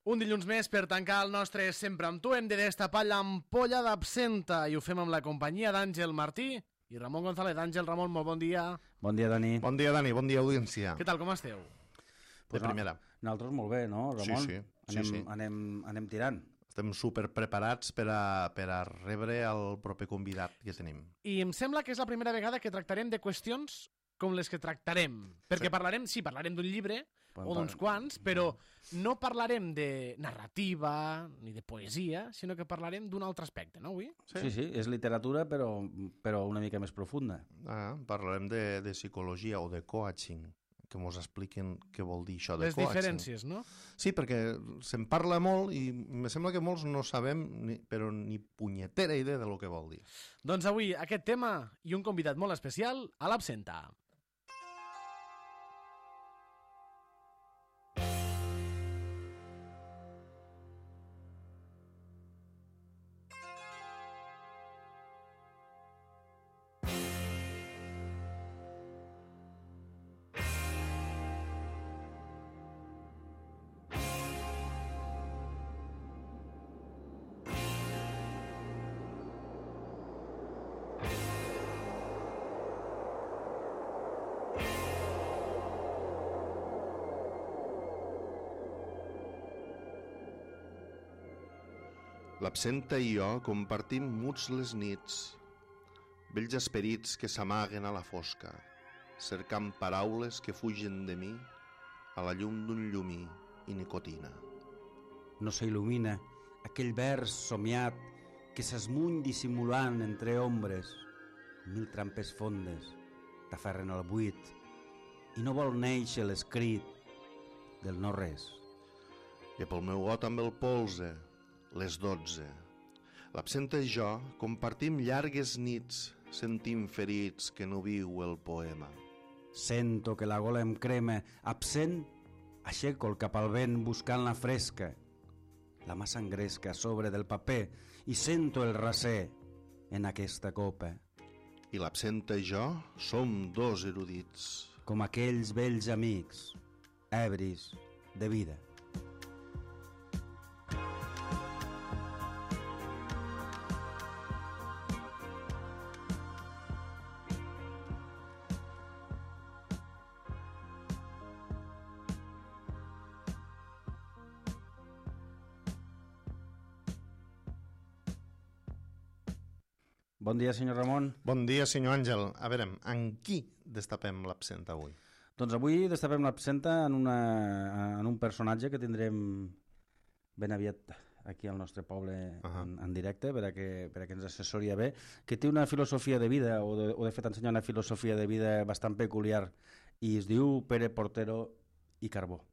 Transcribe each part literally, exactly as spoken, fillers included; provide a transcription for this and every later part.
Un dilluns més per tancar el nostre Sempre amb tu hem de destapar l'ampolla d'absenta i ho fem amb la companyia d'Àngel Martí i Ramon González. Àngel, Ramon, molt bon dia. Bon dia, Dani. Bon dia, Dani, bon dia, audiència. Què tal, com esteu? De pues primera. No, nosaltres molt bé, no, Ramon? Sí, sí. Anem, sí, sí. Anem, anem tirant. Estem superpreparats per a, per a rebre el proper convidat que tenim. I em sembla que és la primera vegada que tractarem de qüestions com les que tractarem. Perquè sí. parlarem, sí, parlarem d'un llibre Podem o d'uns quants, però no parlarem de narrativa ni de poesia, sinó que parlarem d'un altre aspecte, no, avui? Sí, sí, sí, és literatura, però, però una mica més profunda. Ah, parlarem de, de psicologia o de coaching, que ens expliquen què vol dir això de les coaching. Les diferències, no? Sí, perquè se'n parla molt i em sembla que molts no sabem, ni, però ni punyetera idea de lo que vol dir. Doncs avui aquest tema i un convidat molt especial a l'Absenta. L'absenta i jo compartim muts les nits, vells esperits que s'amaguen a la fosca, cercant paraules que fugen de mi a la llum d'un llumí i nicotina. No s'il·lumina aquell vers somiat que s'esmuny dissimulant entre ombres. Mil trampes fondes t'aferren al buit i no vol néixer l'escrit del no res. I pel meu got amb el polze, les dotze. L'absenta i jo compartim llargues nits sentint ferits que no viu el poema. Sento que la gola em crema. Absent, aixeco el cap al vent buscant la fresca. La mà s'engresca a sobre del paper i sento el raser en aquesta copa. I l'absenta i jo som dos erudits. Com aquells vells amics, ebris de vida. Bon dia, senyor Ramon. Bon dia, senyor Àngel. A veure, en qui destapem l'absenta avui? Doncs avui destapem l'absenta en, una, en un personatge que tindrem ben aviat aquí al nostre poble uh -huh. en, en directe per a, que, per a que ens assessoria bé, que té una filosofia de vida, o de, o de fet ensenya una filosofia de vida bastant peculiar, i es diu Pere Portero i Carbó.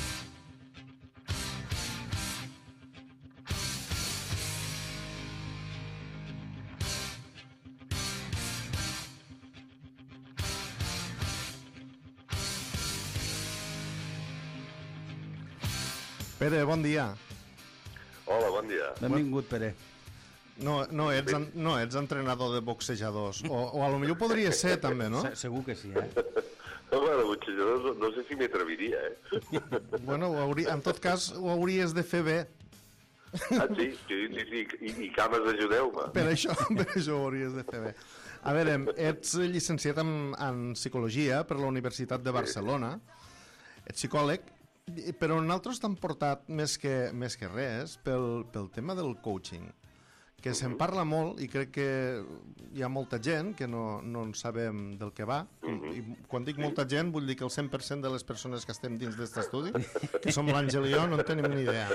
Pere, bon dia. Hola, bon dia. Benvingut, Pere. No, no, ets, en, no ets entrenador de boxejadors, o, o a lo millor podria ser també, no? Se, segur que sí, eh? Home, de boxejadors no, no sé si m'hi atreviria, eh? Bueno, ho hauria, en tot cas ho hauries de fer bé. Ah, sí? Sí, sí, sí. I, i cames, ajudeu-me. Per això, per això ho hauries de fer bé. A veure, ets llicenciat en, en Psicologia per la Universitat de Barcelona, ets psicòleg, però nosaltres t'han portat més que, més que res pel, pel tema del coaching, que uh-huh. se'n parla molt i crec que hi ha molta gent que no, no en sabem del que va. Uh-huh. I quan dic molta gent vull dir que el cent per cent de les persones que estem dins d'aquest estudi, que som l'Àngel i jo, no en tenim ni idea.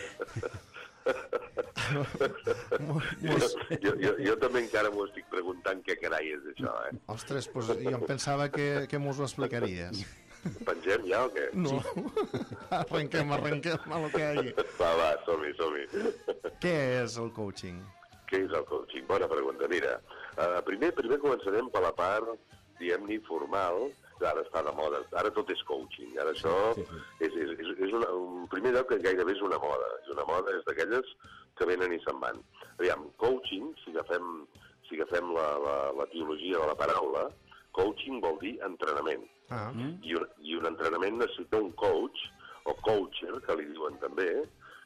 Mos... Jo, jo, jo també encara m'ho estic preguntant què carai és això, eh? Ostres, doncs jo em pensava que, que mos ho explicaries. Pengem ja o què? No, arrenquem, arrenquem a lo que hi hagi. Va, va, som-hi, som-hi. Què és el coaching? Què és el coaching? Bona pregunta. Mira, uh, primer, primer començarem per la part, diguem-ne, formal. Ara està de moda, ara tot és coaching. Ara això sí, sí. és, és, és una, un primer lloc que gairebé és una moda. És una moda, és d'aquelles que venen i se'n van. Aviam, coaching, si agafem, si agafem la, la, la teologia de la paraula, coaching vol dir entrenament. Ah. I, un, I un entrenament necessita un coach, o coacher, que li diuen també,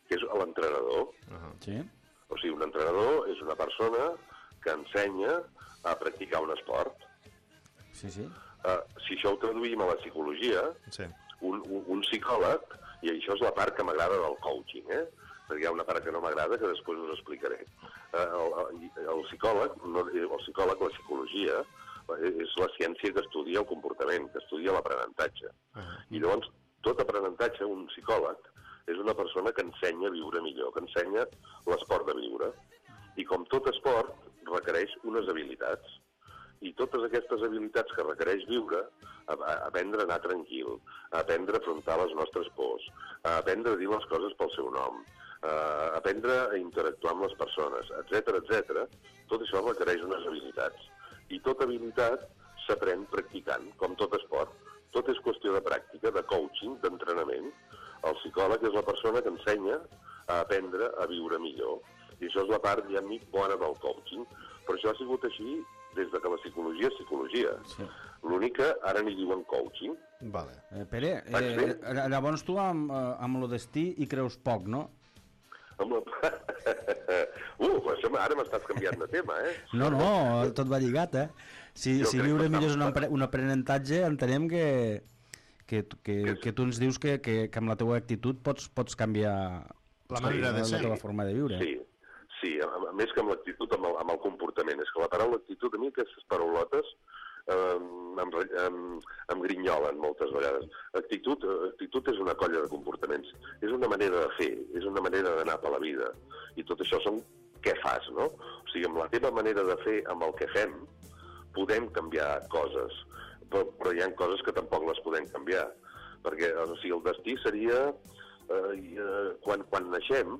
que és l'entrenador. Uh-huh. Sí. O sigui, un entrenador és una persona que ensenya a practicar un esport. Sí, sí. Uh, si això ho traduïm a la psicologia, sí. un, un, un psicòleg, i això és la part que m'agrada del coaching, eh? perquè hi ha una part que no m'agrada que després us explicaré. Uh, el, el psicòleg, no, el psicòleg, la psicologia, és la ciència que estudia el comportament, que estudia l'aprenentatge. Uh-huh. I llavors, tot aprenentatge, un psicòleg, és una persona que ensenya a viure millor, que ensenya l'esport de viure. I com tot esport, requereix unes habilitats. I totes aquestes habilitats que requereix viure, a, a aprendre a anar tranquil, a aprendre a afrontar les nostres pors, a aprendre a dir les coses pel seu nom, a aprendre a interactuar amb les persones, etcètera, etcètera, tot això requereix unes habilitats. I tota habilitat s'aprèn practicant, com tot esport. Tot és qüestió de pràctica, de coaching, d'entrenament. El psicòleg és la persona que ensenya a aprendre a viure millor. I això és la part, diguem-ne, bona del coaching. Però això ha sigut així des de que la psicologia és psicologia. Sí. L'únic que ara n'hi diuen coaching. Vale. Eh, Pere, eh, llavors tu amb, amb lo destí hi creus poc, no? Amb la... uh, això ara m'estàs canviant de tema, eh? No, no, tot va lligat, eh? Si, si viure millor és un, apre un aprenentatge, entenem que, que, que, que tu ens dius que, que, que amb la teva actitud pots, pots canviar la manera de ser. La teva forma de viure. Sí. Sí, a més que amb l'actitud, amb, amb el comportament. És que la paraula actitud, a mi aquestes paraulotes eh, em, em, em grinyolen moltes vegades. Actitud, actitud és una colla de comportaments. És una manera de fer, és una manera d'anar per la vida. I tot això són què fas, no? O sigui, amb la teva manera de fer, amb el que fem, podem canviar coses. Però, però hi ha coses que tampoc les podem canviar. Perquè o sigui, el destí seria... Eh, eh, quan, quan naixem,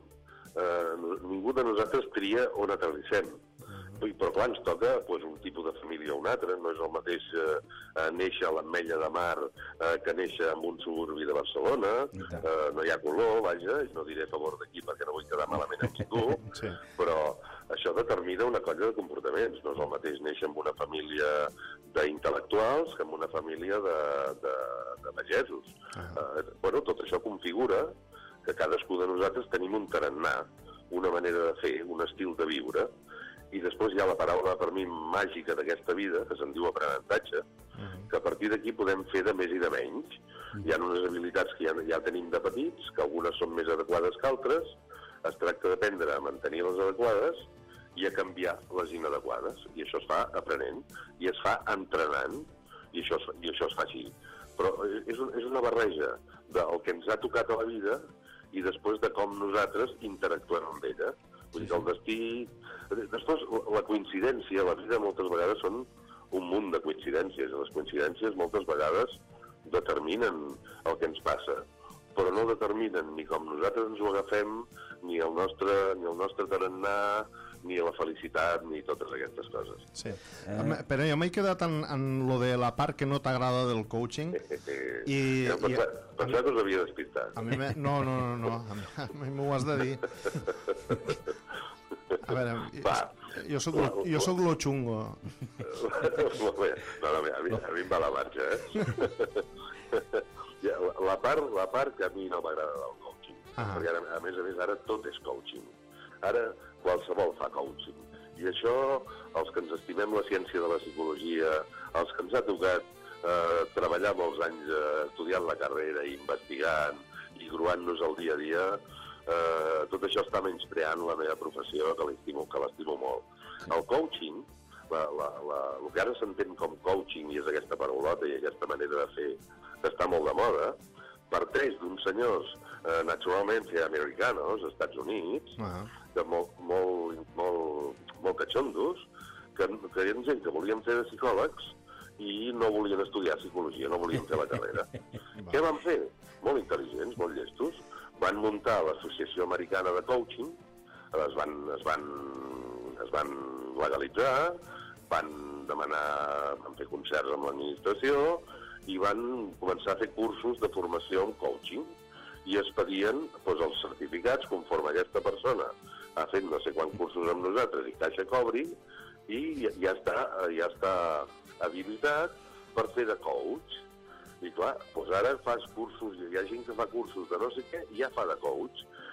Uh, ningú de nosaltres tria on aterrissem. Uh-huh. Però clar, ens toca pues, un tipus de família o un altre. No és el mateix uh, uh, néixer a l'Ametlla de Mar uh, que néixer en un suburbi de Barcelona. Uh, no hi ha color, vaja, i no diré a favor d'aquí perquè no vull quedar malament amb ningú, sí. Però això determina una colla de comportaments. No és el mateix néixer en una família d'intel·lectuals que en una família de, de, de pagesos. Uh-huh. uh, bueno, tot això configura que cadascú de nosaltres tenim un tarannà, una manera de fer, un estil de viure, i després hi ha la paraula per mi màgica d'aquesta vida, que se'n diu aprenentatge, uh-huh. que a partir d'aquí podem fer de més i de menys. Uh-huh. Hi ha unes habilitats que ja, ja tenim de petits, que algunes són més adequades que altres, es tracta d'aprendre a mantenir les adequades i a canviar les inadequades, i això es fa aprenent, i es fa entrenant, i això, i això es fa així. Però és, un, és una barreja del que ens ha tocat a la vida i després de com nosaltres interactuem amb ella. Vull dir que el destí... Després, la coincidència, la vida moltes vegades són un munt de coincidències, i les coincidències moltes vegades determinen el que ens passa, però no determinen ni com nosaltres ens ho agafem, ni el nostre, ni el nostre tarannà, ni la felicitat, ni totes aquestes coses. Sí. Eh... Però jo m'he quedat en, en lo de la part que no t'agrada del coaching. I, ja, pensava, i... pensava que us havia despistat. A mi me... No, no, no, no. A mi, a mi m'ho has de dir. A veure, va, jo soc lo, jo soc lo xungo. Molt bé. No, no, a, mi, a mi em va la marxa, eh? La, la, part, la part que a mi no m'agrada del coaching. Ah. Perquè ara, a més a més, ara tot és coaching. Ara qualsevol fa coaching. I això, els que ens estimem la ciència de la psicologia, els que ens ha tocat eh, treballar molts anys eh, estudiant la carrera, investigant i gruant-nos el dia a dia, eh, tot això està menyspreant la meva professió, que l'estimo, que l'estimo molt. El coaching, la, la, la, el que ara s'entén com coaching, i és aquesta paraulota i aquesta manera de fer, que està molt de moda, parteix d'uns senyors eh, naturalment americanos, als Estats Units, uh-huh. que molt, molt, molt, molt catxondos, que, que eren gent que volien fer de psicòlegs i no volien estudiar psicologia, no volien fer la carrera. Què van fer? Molt intel·ligents, molt llestos. Van muntar l'Associació Americana de Coaching, es van, es van, es van legalitzar, van demanar, van fer concerts amb l'administració, i van començar a fer cursos de formació en coaching i es pedien doncs, els certificats conforme aquesta persona ha fet no sé quants cursos amb nosaltres i caixa cobri i ja, ja, està, ja està habilitat per fer de coach. I clar, doncs ara fas cursos, hi ha gent que fa cursos de no sé què i ja fa de coach.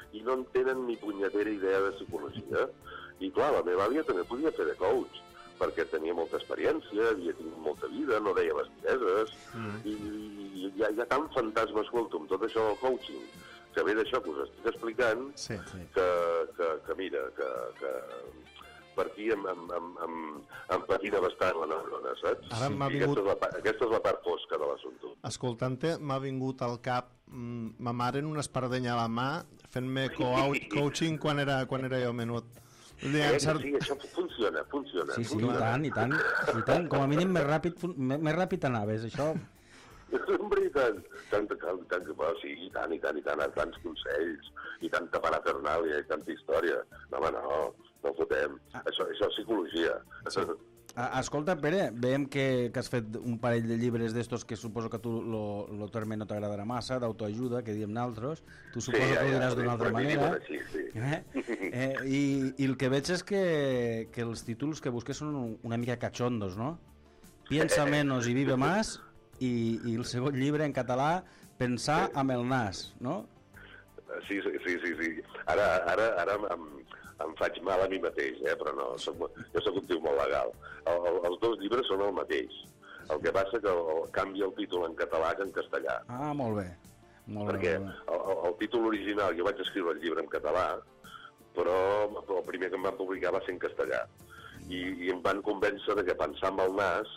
i no en tenen ni punyetera idea de psicologia. I clar, la meva àvia també podia fer de coach, perquè tenia molta experiència, havia tingut molta vida, no deia bestieses, mm. i, i hi, ha, hi ha tant fantasma, escolta, amb tot això del coaching, que ve d'això que us estic explicant, sí, sí. Que, que, que mira, que, que per aquí em, em, em, em, em patina bastant la neurona, saps? Ara m'ha vingut... aquesta, és la, aquesta és la part fosca de l'assumpte. Escoltant-te, m'ha vingut al cap mm, ma mare en una espardenya a la mà fent-me coaching quan era, quan era jo menut. Eh, sí, això funciona, funciona. Sí, sí, funciona. i tant, i tant, i tant. Com a mínim més ràpid, més ràpid anaves, això... És veritat. Tant, tant, tant, tant, sí, i tant, i tant, i tant, tants consells, i tanta parafernàlia, i tanta història. No, home, no, no fotem. Ah. Això, això és psicologia. Sí. Escolta, Pere, veiem que, que has fet un parell de llibres d'estos que suposo que tu el terme no t'agradarà massa, d'autoajuda, que diem naltros. Tu suposo sí, ja, que ho diràs ja, d'una altra manera. Així, sí. eh? Eh, i, I el que veig és que, que els títols que busques són una mica cachondos, no? Piensa menos y vive más, i, i el segon llibre en català, Pensar amb el nas, no? Sí, sí, sí, sí. sí. Ara, ara, ara em, em faig mal a mi mateix, eh? Però no, soc, jo soc un tio molt legal. El, el, els dos llibres són el mateix. El que passa que el, canvia el títol en català que en castellà. Ah, molt bé. Molt Perquè bé, molt bé. El, el, el títol original, jo vaig escriure el llibre en català, però el primer que em van publicar va ser en castellà. I, i em van convèncer de que pensar amb el nas,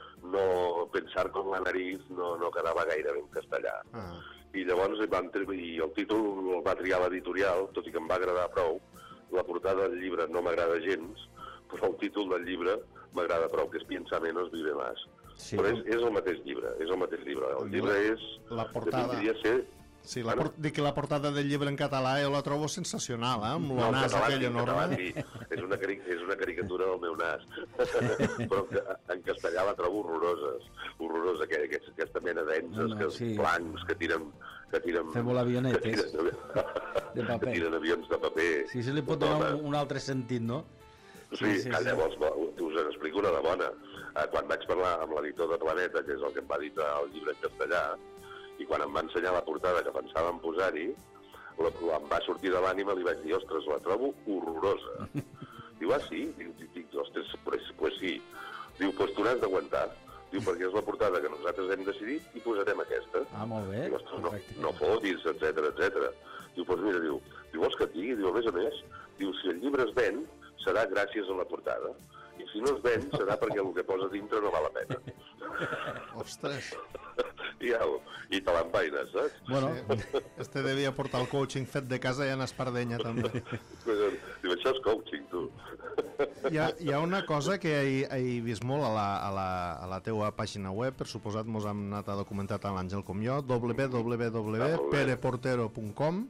no pensar com la nariz, no, no quedava gaire ben castellà. Ah. I llavors van, i el títol el va triar l'editorial, tot i que em va agradar prou. La portada del llibre no m'agrada gens, però el títol del llibre m'agrada prou, que és Piensa menos, vive más. Sí. Però és, és el mateix llibre, és el mateix llibre. El llibre és... La portada... Podria ser... Sí, la por... dic que la portada del llibre en català jo la trobo sensacional, eh? Amb el no, nas aquell enorme. Sí. És, una cari... és una caricatura del meu nas. Però en castellà la trobo horroroses. Horrorosa, que, que, aquesta mena d'enses, no, no, que sí. Blancs, que tiren... Que tiren Fem avionetes. Que tiren, de paper. Que tiren avions de paper. Sí, se li pot donar un, un altre sentit, no? Sí, sí, sí, llavors sí. Us en explico una de bona. Quan vaig parlar amb l'editor de Planeta, que és el que em va editar el llibre en castellà, i quan em va ensenyar la portada que pensàvem posar-hi, em va sortir de l'ànima i li vaig dir, ostres, la trobo horrorosa. Diu, ah, sí? Diu, dic, ostres, pues, pues sí. Diu, pues tu n'has d'aguantar. Diu, perquè és la portada que nosaltres hem decidit i posarem aquesta. Ah, molt bé. Diu, ostres, no, no fotis, etcètera, etcètera. Diu, pues mira, diu, diu, vols que et digui? Diu, a més a més, diu, si el llibre es ven, serà gràcies a la portada. I si no es ven, serà perquè el que posa dintre no val la pena. Ostres. I, au, i te l'empaines, saps? Bueno, sí. Este devia portar el coaching fet de casa i en espardenya, també. Diu, això és coaching, tu. Hi ha, hi ha una cosa que he, he vist molt a la, a, la, a la teua pàgina web, per suposat mos hem anat a documentar tant l'Àngel com jo, w w w punt pere portero punt com,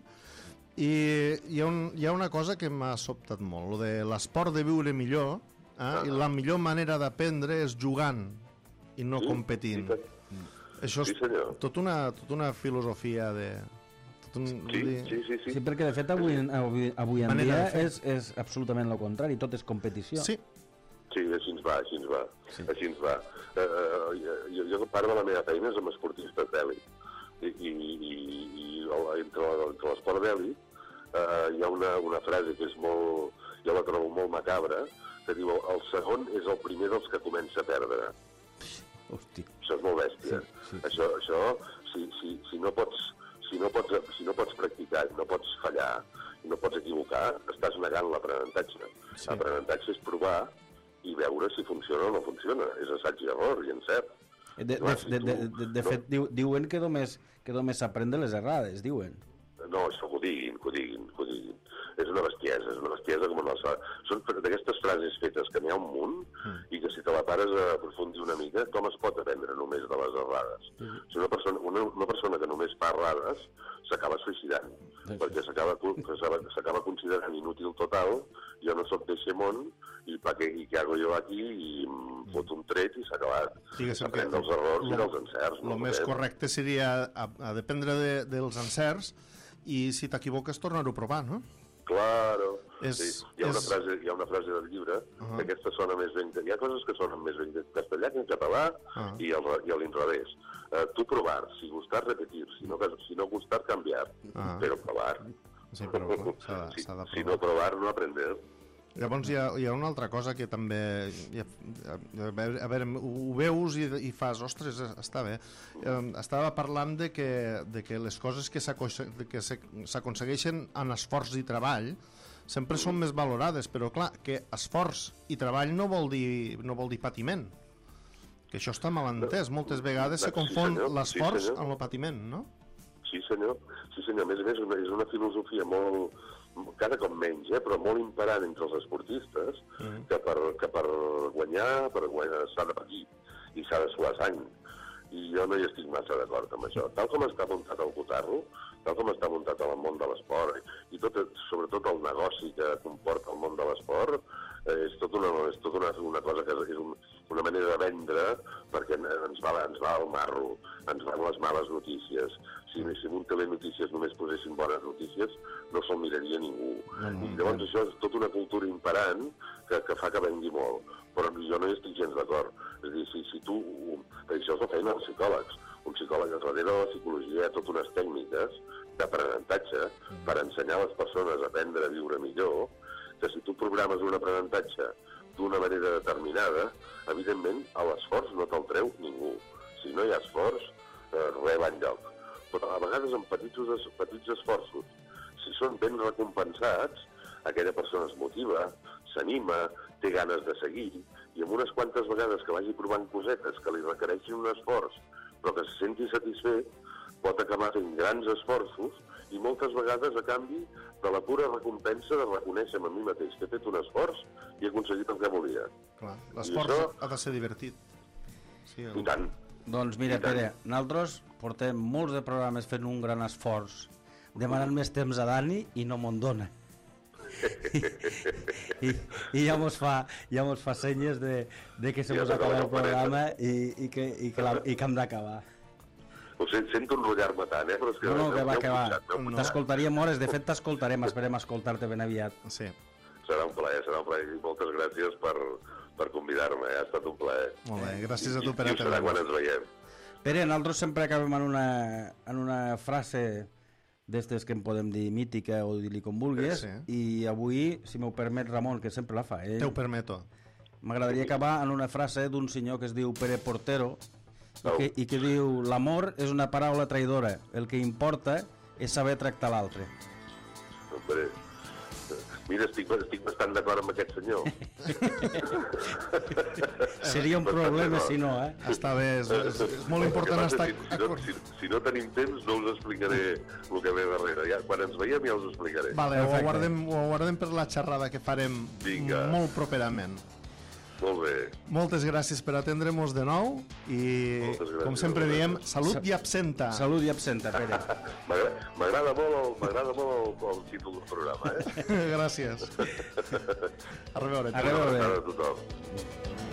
i hi ha, un, hi ha una cosa que m'ha sobtat molt, lo de l'esport de viure millor, eh? Ah. I la millor manera d'aprendre és jugant i no sí, competint. Sí, això és sí, tot una, tot una filosofia de... Tot un, sí, dir... sí, sí, sí. Sí, perquè de fet avui, avui, avui en dia és, és absolutament el contrari, tot és competició. Sí. Sí, així ens va, així ens va. Sí. Així ens va. Uh, jo, jo part de la meva feina és amb esportistes d'èlit. I, i, i, i entre, entre l'esport d'èlit uh, hi ha una, una frase que és molt... Jo la trobo molt macabra, que diu, el segon és el primer dels que comença a perdre. Hosti. Això és molt bèstia. Sí, sí. Això, això si, si, si, no pots, si, no pots, si no pots practicar, no pots fallar, i no pots equivocar, estàs negant l'aprenentatge. Sí. L'aprenentatge és provar i veure si funciona o no funciona. És assaig i error i encert. De, de, de, de, de, de fet, no? diuen que només, que només s'aprèn de les errades, diuen. No, això que ho diguin, que ho diguin, que ho diguin. És una bestiesa, és una bestiesa com no sa... Són d'aquestes frases fetes que n'hi ha un munt mm. i que si te la pares a aprofundir una mica, com es pot aprendre només de les errades? Mm. Si una persona, una, una persona que només fa errades s'acaba suïcidant, sí. perquè s'acaba considerant inútil total, jo no soc d'eixe món, i, pa, que, i què hago jo aquí, i em fot un tret i s'ha acabat. Aprendre els errors lo, i dels encerts. El no més correcte seria a, a dependre de, dels encerts i si t'equivoques tornar-ho a provar, no? Claro. És, sí. hi, ha una és... frase, hi ha una frase del llibre uh -huh. que aquesta sona més ben... Hi ha coses que sonen més ben en castellà que en català uh -huh. i, al, i a l'inrevés. Uh, tu provar, si gustar repetir, si no, si no gustar cambiar, uh -huh. però provar. Sí, però clar, s'ha de, si, s'ha de provar. si no provar, no aprender. Llavors hi ha, hi ha una altra cosa que també... Hi ha, a veure, a veure, ho veus i, i fas, ostres, està bé. Eh, estava parlant de que, de que les coses que s'aconsegueixen en esforç i treball sempre són més valorades, però clar, que esforç i treball no vol dir, no vol dir patiment. Que això està mal entès. Moltes vegades se confon sí, l'esforç sí, amb el patiment, no? Sí, senyor. Sí, senyor. A més a més, és una filosofia molt, cada cop menys, eh, però molt imperant entre els esportistes, mm. que, per, que per guanyar, per guanyar s'ha de patir i s'ha de suar sang. I jo no hi estic massa d'acord amb això. Tal com està muntat el cotarro, tal com està muntat el món de l'esport, i tot, sobretot el negoci que comporta el món de l'esport, eh, és tot una, és tot una, una cosa que és un, una manera de vendre perquè ens va, ens va al marro, ens van les males notícies. Si, si en un telenotícies només posessin bones notícies, no se'l miraria ningú. Mm-hmm. I llavors això és tota una cultura imperant que, que fa que vengui molt. Però jo no hi estic gens d'acord. És a dir, si, si tu... Això és la feina dels psicòlegs. Un psicòleg darrere de la psicologia hi ha totes unes tècniques d'aprenentatge per ensenyar a les persones a aprendre a viure millor, que si tu programes un aprenentatge d'una manera determinada, evidentment l'esforç no te'l treu ningú. Si no hi ha esforç, eh, res va enlloc. Però a vegades amb petits, petits esforços, si són ben recompensats, aquella persona es motiva, s'anima, té ganes de seguir, i amb unes quantes vegades que vagi provant cosetes que li requereixin un esforç, però que se senti satisfet, pot acabar fent grans esforços i moltes vegades a canvi de la pura recompensa de reconèixer a mi mateix que he fet un esforç i he aconseguit el que volia. Clar, l'esforç això... ha de ser divertit. Sí, el... I tant. Doncs mira, Pere, nosaltres portem molts de programes fent un gran esforç, demanant més temps a Dani i no me'n dona. I, i, i ja mos fa ja mos fa senyes de, de que se mos ja acaba el programa i, i, que, i, que la, i que hem d'acabar. Ho sento, sento enrotllar-me tant, eh? Però és que no, no, que va, que va. No. T'escoltaríem hores, de fet t'escoltarem, esperem escoltar-te ben aviat. Sí. Serà un plaer, serà un plaer. Moltes gràcies per, per convidar-me, eh? Ha estat un plaer. Molt bé, gràcies a tu per atendre'ns. I ho serà quan ens veiem. Pere, nosaltres sempre acabem en una, en una frase d'estes que en podem dir mítica o dir-li com vulguis, sí. I avui, si m'ho permet Ramon, que sempre la fa, ell... Te ho permeto. M'agradaria acabar en una frase d'un senyor que es diu Pere Portero i que, i que diu: l'amor és una paraula traïdora, el que importa és saber tractar l'altre. Hombre, mira, estic, estic bastant d'acord amb aquest senyor. Seria un problema si no, eh? Està bé, és, és, és molt important estar... Si, si, no, si, si no tenim temps, no us explicaré el que ve darrere. Ja, quan ens veiem ja us explicaré. Vale, ho guardem, ho guardem per la xerrada que farem Vinga. Molt properament. Molt bé. Moltes gràcies per atendre-nos de nou i, com sempre diem, salut i absenta. Salut i absenta, Pere. M'agrada molt, m'agrada molt el, el títol del programa, eh? Gràcies. A reveure. A reveure. A tothom.